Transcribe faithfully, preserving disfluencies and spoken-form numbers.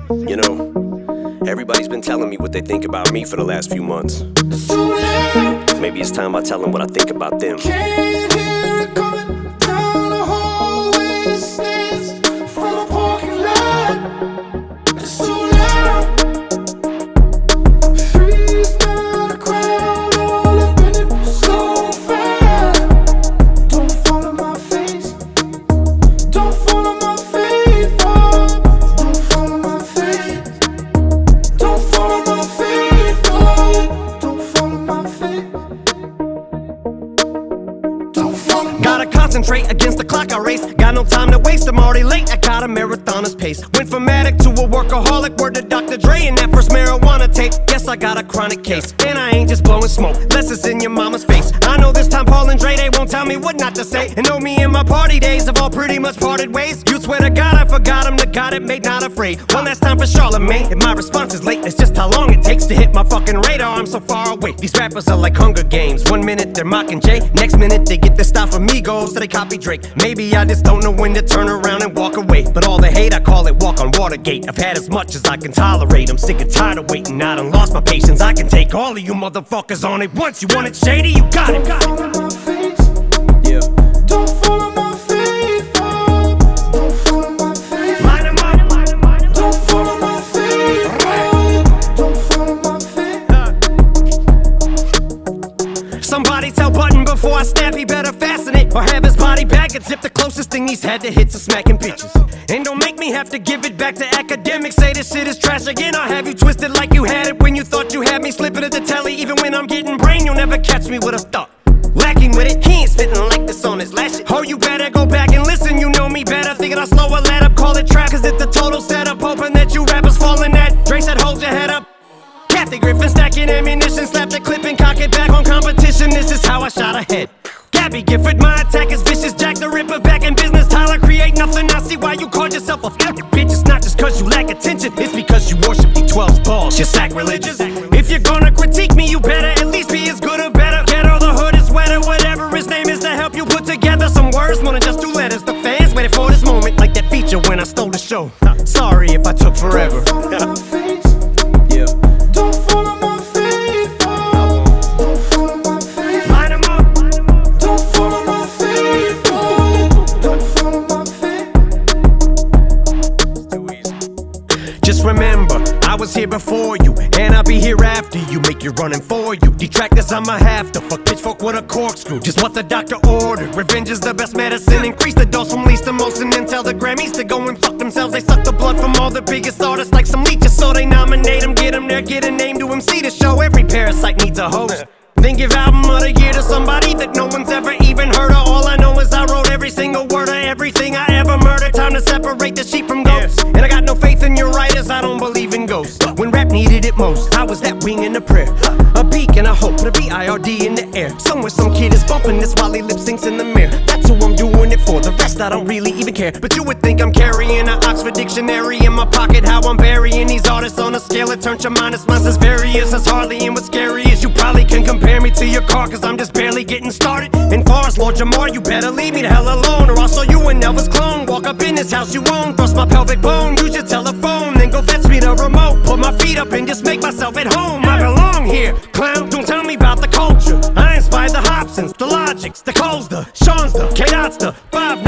You know, everybody's been telling me what they think about me for the last few months. Maybe it's time I tell them what I think about them. Can't hear it coming down the hallway. It stands from a parking lot. It's so loud. Freeze now, the crowd all up in it so fast. Don't follow my face. Don't follow my face. Oh, don't follow my face. Don't follow my face. Oh, don't follow my face. Gotta concentrate against the clock I race. Got no time to waste, I'm already late. I got a marathoner's pace. Went from addict to a workaholic. Word to Doctor Dre and that first marijuana tape. Guess I got a chronic case. And I ain't just blowing smoke, less it's in your mama's face. I know this time Paul and Dre, they won't tell me what not to say. And know me and my party days have all pretty much parted ways. You swear to God I forgot him, the God it made not afraid. One last time for Charlemagne. If my response is late, it's just how long it takes to hit my fucking radar. I'm so far away. These rappers are like Hunger Games. One minute they're mocking Jay, next minute they get their style from Migos, so they copy Drake. Maybe I just don't know when to turn around and walk away. But all the hate, I call it walk on Watergate. I've had as much as I can tolerate. I'm sick and tired of waiting. I done lost my patience. I can take all of you motherfuckers on it once. You want it shady? You got it. Don't follow my face. Yeah. Don't follow my face. Oh, don't follow my face. Line 'em up. Don't follow my face. Oh, don't follow my face. Somebody tell Button before I snap, he better fasten it or have his body bag and zip. The closest thing he's had to hits are smacking bitches. And don't make me have to give it back to academics. Say this shit is trash again. I'll have you twisted like you had it when you thought you had me. Slipping at the telly, even when I'm getting brain, you'll never catch me with a thought. Lacking with it, he ain't spitting like this on his last shit. Oh, you better go back and listen, you know me better. Thinking I'll slow a let up, call it trap, cause it's a total setup. Hoping that you rappers falling that. Dre said hold your head up. Kathy Griffin stacking ammunition, slap the clip and cock it back on competition. This is how I shot ahead. Gabby Gifford, my attack is vicious. Jack the Ripper back in business. Tyler create nothing. I see why you called yourself a f***ing bitch. It's not just cause you lack attention, it's because you worship the twelve balls. You're sacrilegious. If you're gonna critique me, you better at least be as good or better. Get all the hood is wetter, whatever his name is, to help you put together some words more than just two letters. The fans waited for this moment, like that feature when I stole the show. Sorry if I took forever. Don't follow my face. Yeah. Don't follow my face. Oh, don't follow my face. Line 'em up. Don't follow my face. Oh, don't follow my face. Too easy. Just remember, I was here before you, and I'll be here after you. Make you running for you. Detractors, I'ma have to fuck pitchfork with a corkscrew. Just what the doctor ordered. Revenge is the best medicine. Increase the dose from least to most, and then tell the Grammys to go and fuck themselves. They suck the blood from all the biggest artists like some leeches, so they nominate them, get them there, get a name to M C to show. Every parasite needs a host. Then give album of the year to somebody that no one's ever even heard of. All I know is I wrote every single word of everything I ever murdered. Time to separate the sheep from goats. And I got no faith in your writers, I don't believe in ghosts. When rap needed it most, I was that wing in a prayer. A beacon, a hope, a B I R D in the air. Somewhere some kid is bumping this while he lip syncs in the mirror. That's who I'm doing it for, the rest I don't really even care. But you would think I'm carrying an Oxford dictionary in my pocket. How I'm burying these artists on a scale that turns your mind. It's mine as various as Harley, and what's scary is you probably can compare me to your car, cause I'm just barely getting started. And far as Lord Jamar, you better leave me the hell alone, or I'll show you an Elvis clone. Walk up in this house you own, thrust my pelvic bone, use your telephone, then go fetch me the remote. Put my feet up and just make myself at home. I belong here, clown, don't tell me about the culture. I inspired the Hobsons, the Logics, the Coles, the Sean's, the K-Dots, the five